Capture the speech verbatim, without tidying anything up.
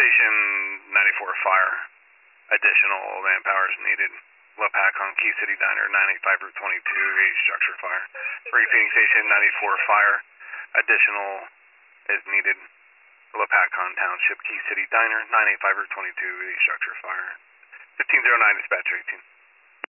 Station ninety-four fire. Additional manpower is needed. LePac on Key City Diner, nine eighty-five Route twenty-two, a structure fire. Refueling Station ninety-four fire. Additional is needed. LePac on Township Key City Diner, nine eighty-five Route twenty-two, a structure fire. fifteen oh nine dispatcher eighteen.